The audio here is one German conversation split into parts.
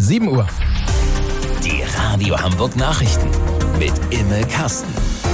7 Uhr. Die Radio Hamburg Nachrichten mit Imme Kasten.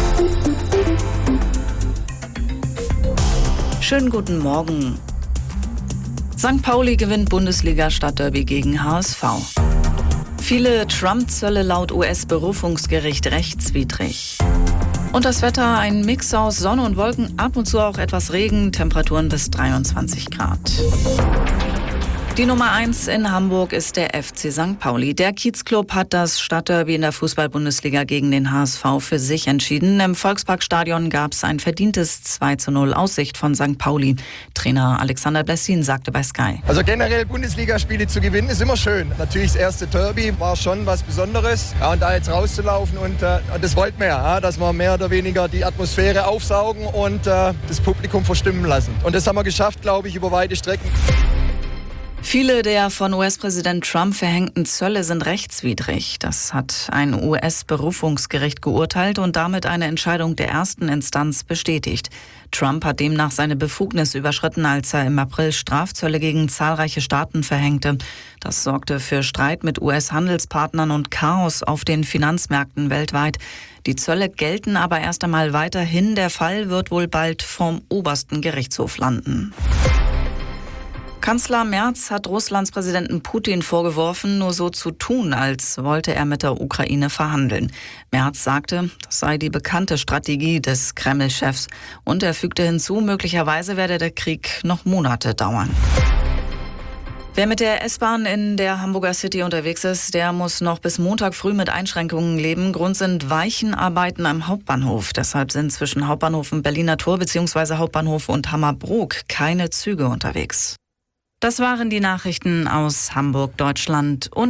Schönen guten Morgen. St. Pauli gewinnt Bundesliga-Stadtderby gegen HSV. Viele Trump-Zölle laut US-Berufungsgericht rechtswidrig. Und das Wetter, ein Mix aus Sonne und Wolken, ab und zu auch etwas Regen, Temperaturen bis 23 Grad. Die Nummer 1 in Hamburg ist der FC St. Pauli. Der Kiezclub hat das Stadtderby in der Fußball-Bundesliga gegen den HSV für sich entschieden. Im Volksparkstadion gab es ein verdientes 2:0 Aussicht von St. Pauli. Trainer Alexander Blessin sagte bei Sky. Also generell Bundesligaspiele zu gewinnen ist immer schön. Natürlich das erste Derby war schon was Besonderes. Ja, und da jetzt rauszulaufen und das wollten wir ja, dass wir mehr oder weniger die Atmosphäre aufsaugen und das Publikum verstimmen lassen. Und das haben wir geschafft, glaube ich, über weite Strecken. Viele der von US-Präsident Trump verhängten Zölle sind rechtswidrig. Das hat ein US-Berufungsgericht geurteilt und damit eine Entscheidung der ersten Instanz bestätigt. Trump hat demnach seine Befugnis überschritten, als er im April Strafzölle gegen zahlreiche Staaten verhängte. Das sorgte für Streit mit US-Handelspartnern und Chaos auf den Finanzmärkten weltweit. Die Zölle gelten aber erst einmal weiterhin. Der Fall wird wohl bald vom obersten Gerichtshof landen. Kanzler Merz hat Russlands Präsidenten Putin vorgeworfen, nur so zu tun, als wollte er mit der Ukraine verhandeln. Merz sagte, das sei die bekannte Strategie des Kreml-Chefs. Und er fügte hinzu, möglicherweise werde der Krieg noch Monate dauern. Wer mit der S-Bahn in der Hamburger City unterwegs ist, der muss noch bis Montag früh mit Einschränkungen leben. Grund sind Weichenarbeiten am Hauptbahnhof. Deshalb sind zwischen Hauptbahnhof und Berliner Tor bzw. Hauptbahnhof und Hammerbrook keine Züge unterwegs. Das waren die Nachrichten aus Hamburg, Deutschland und